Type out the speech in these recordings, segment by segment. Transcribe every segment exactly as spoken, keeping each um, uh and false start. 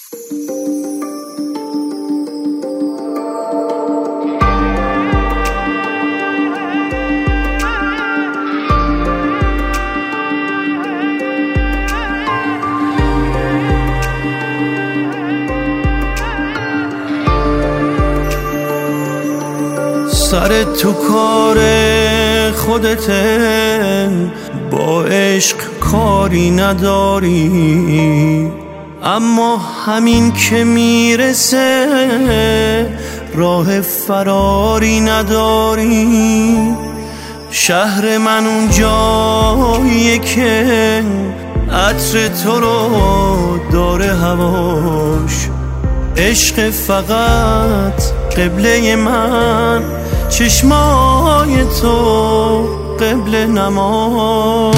سر تو کار خودته، با عشق کاری نداری، اما همین که میرسه راه فراری نداری. شهر من اون جاییه که عطر تو رو داره هواش، عشق فقط قبله من، چشمای تو قبله نماش.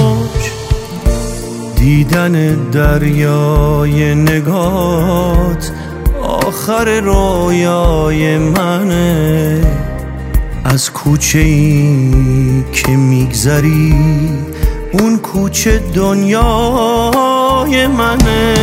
دیدن دریای نگات آخر رویای منه، از کوچه ای که میگذری اون کوچه دنیای منه.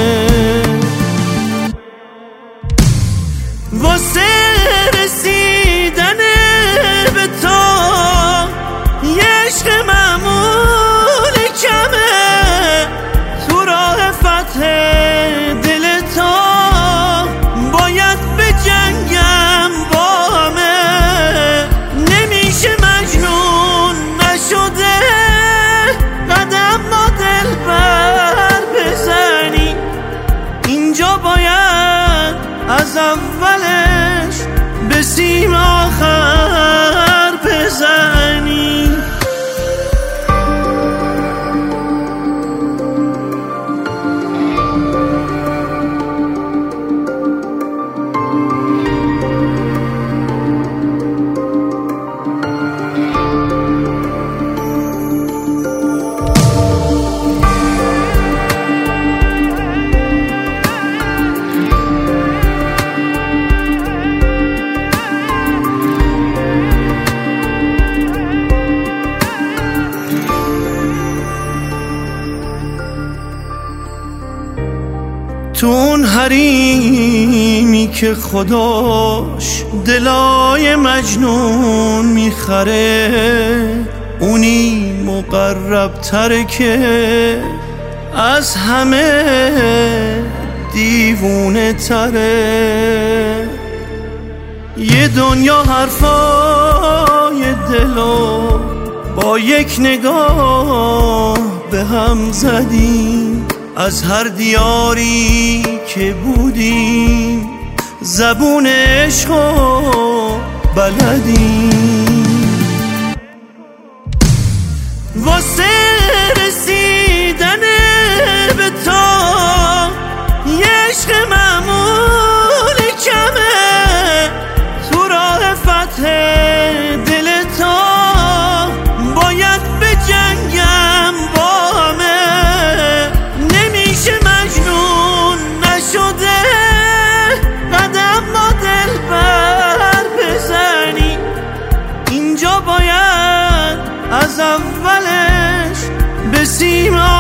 واسه رسیدن به تو یه عشق معمول کمه، تو راه فتح دل تو باید به جنگم با همه. نمیشه مجنون نشده قدم با دل بر بزنی، اینجا باید از اولش به سیم آخر بزنی. تو اون حریمی که خداش دلای مجنون میخره، اونی مقرب تره که از همه دیوونه تره. یه دنیا حرفای دلو با یک نگاه به هم زدیم، از هر دیاری که بودیم زبون عشقو بلدیم. واسه رسیدن به تو یه عشق معمول کمه، تو راه فتح دل تو باید به جنگم با همه. نمیشه مجنون نشده قدم با دل بر بزنی، اینجا باید از اولش به سیم